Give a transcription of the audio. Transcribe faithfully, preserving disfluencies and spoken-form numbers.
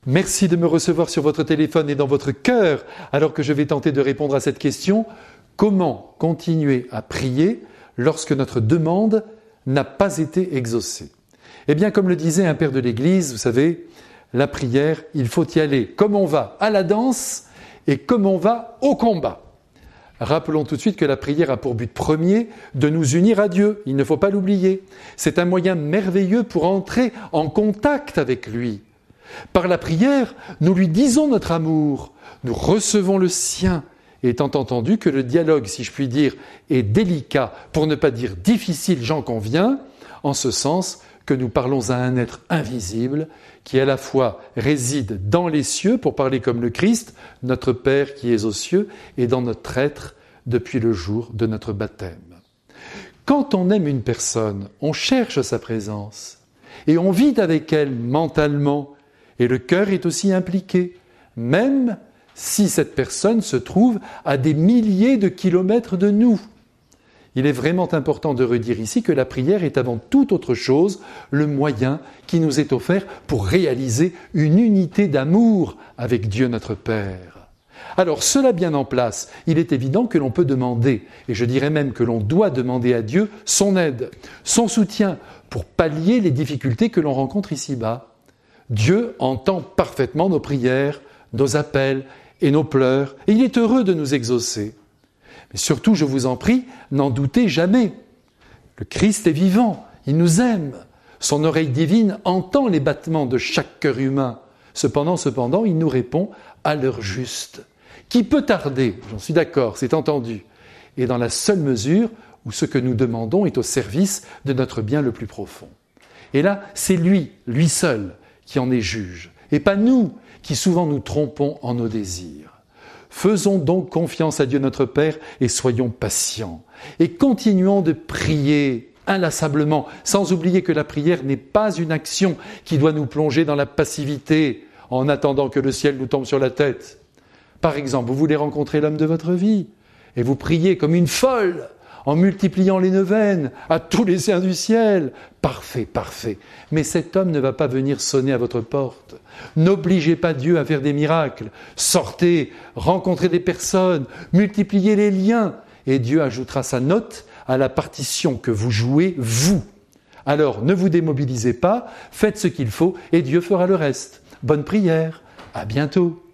Merci de me recevoir sur votre téléphone et dans votre cœur, alors que je vais tenter de répondre à cette question. Comment continuer à prier lorsque notre demande n'a pas été exaucée? Eh bien, comme le disait un père de l'Église, vous savez, la prière, il faut y aller comme on va à la danse et comme on va au combat. Rappelons tout de suite que la prière a pour but premier de nous unir à Dieu. Il ne faut pas l'oublier. C'est un moyen merveilleux pour entrer en contact avec lui. Par la prière, nous lui disons notre amour, nous recevons le sien, étant entendu que le dialogue, si je puis dire, est délicat, pour ne pas dire difficile, j'en conviens, en ce sens que nous parlons à un être invisible qui à la fois réside dans les cieux, pour parler comme le Christ, notre Père qui est aux cieux, et dans notre être depuis le jour de notre baptême. Quand on aime une personne, on cherche sa présence et on vit avec elle mentalement, et le cœur est aussi impliqué, même si cette personne se trouve à des milliers de kilomètres de nous. Il est vraiment important de redire ici que la prière est avant toute autre chose le moyen qui nous est offert pour réaliser une unité d'amour avec Dieu notre Père. Alors, cela bien en place, il est évident que l'on peut demander, et je dirais même que l'on doit demander à Dieu son aide, son soutien pour pallier les difficultés que l'on rencontre ici-bas. Dieu entend parfaitement nos prières, nos appels et nos pleurs, et il est heureux de nous exaucer. Mais surtout, je vous en prie, n'en doutez jamais. Le Christ est vivant, il nous aime. Son oreille divine entend les battements de chaque cœur humain. Cependant, cependant, il nous répond à l'heure juste, qui peut tarder, j'en suis d'accord, c'est entendu, et dans la seule mesure où ce que nous demandons est au service de notre bien le plus profond. Et là, c'est lui, lui seul, qui en est juge, et pas nous, qui souvent nous trompons en nos désirs. Faisons donc confiance à Dieu notre Père et soyons patients. Et continuons de prier inlassablement, sans oublier que la prière n'est pas une action qui doit nous plonger dans la passivité en attendant que le ciel nous tombe sur la tête. Par exemple, vous voulez rencontrer l'homme de votre vie et vous priez comme une folle en multipliant les neuvaines à tous les saints du ciel. Parfait, parfait. Mais cet homme ne va pas venir sonner à votre porte. N'obligez pas Dieu à faire des miracles. Sortez, rencontrez des personnes, multipliez les liens, et Dieu ajoutera sa note à la partition que vous jouez, vous. Alors, ne vous démobilisez pas, faites ce qu'il faut, et Dieu fera le reste. Bonne prière, à bientôt.